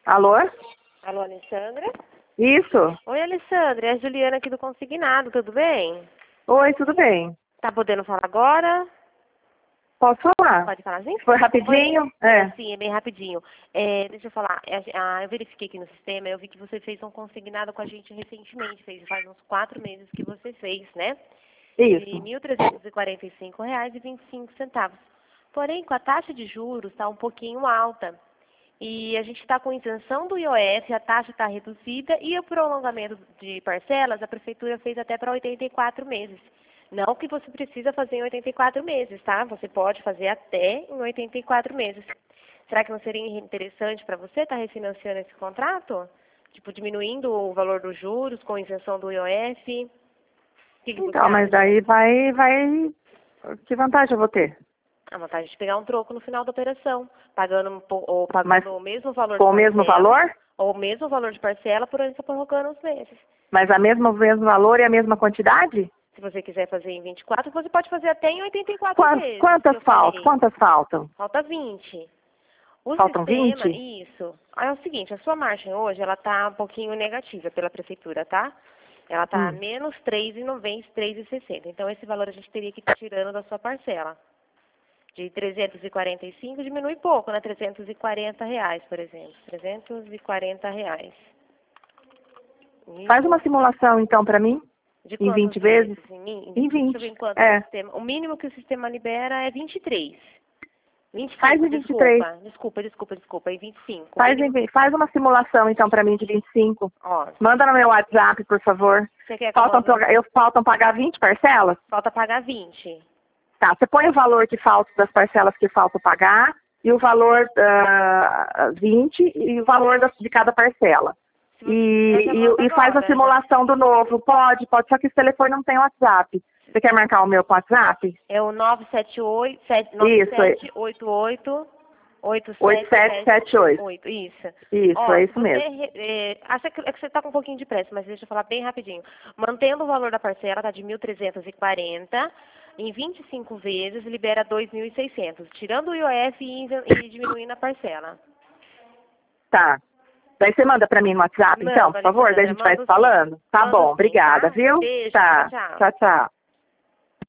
Alô? Alô, Alessandra? Isso. Oi, Alessandra, é a Juliana aqui do Consignado, tudo bem? Oi, tudo bem? Tá podendo falar agora? Posso falar? Pode falar, sim? Foi rapidinho? Sim, é bem rapidinho. Deixa eu falar, eu verifiquei aqui no sistema, eu vi que você fez um consignado com a gente recentemente, faz uns 4 meses que você fez, né? De Isso. R$ 1.345,25. Porém, com a taxa de juros está um pouquinho alta. E a gente está com isenção do IOF, a taxa está reduzida e o prolongamento de parcelas, a prefeitura fez até para 84 meses. Não que você precisa fazer em 84 meses, tá? Você pode fazer até em 84 meses. Será que não seria interessante para você estar refinanciando esse contrato? Tipo, diminuindo o valor dos juros com isenção do IOF? O que você Então, mas acha? daí vai... Que vantagem eu vou ter? A vantagem de pegar um troco no final da operação, pagando ou Mas pagando o mesmo valor com de o mesmo parcela, valor? ou o mesmo valor de parcela, por ele prorrogando os meses. Mas o mesmo valor e a mesma quantidade? Se você quiser fazer em 24, você pode fazer até em 84 vezes, que Quantas eu faltam? falei. Quantas faltam? Falta 20. O Faltam sistema, 20? isso. É o seguinte, a sua margem hoje, ela está um pouquinho negativa pela prefeitura, tá? Ela está menos 3,90, 3,60. Então, esse valor a gente teria que estar tirando da sua parcela. De 345 diminui pouco, né? R$ 340, por exemplo. R$ 340. Faz Isso. uma simulação, então, para mim, De em quantas 20 vezes? vezes? Em Deixa eu 20. ver em quanto o É. sistema. O mínimo que o sistema libera é 23. Faz 25, em 23. desculpa. É 25. O Faz, mínimo. faz uma simulação, então, para mim, de 25. Ó, Manda no meu WhatsApp, por favor. você quer que eu Faltam pagar 20 parcelas? falta pagar 20. Tá, você põe o valor que falta das parcelas que faltam pagar e o valor 20 e o valor de cada parcela. Se você quiser, eu já mando E faz a agora. simulação do novo. Pode, só que esse telefone não tem WhatsApp. Você quer marcar o meu com WhatsApp? É o 9788 8778. 8778. Isso. Isso, Ó, é se isso você mesmo. acha que você está com um pouquinho de pressa, mas deixa eu falar bem rapidinho. Mantendo o valor da parcela, tá de 1.340, em 25 vezes libera 2.600, tirando o IOF e diminuindo a parcela. Tá. Daí você manda para mim no WhatsApp, então, Manda, por favor, daí a Alessandra, gente vai mando sim. falando. Tá Mando bom, sim, obrigada, tá? viu? Beijo, Tá. tchau. Tchau, tchau.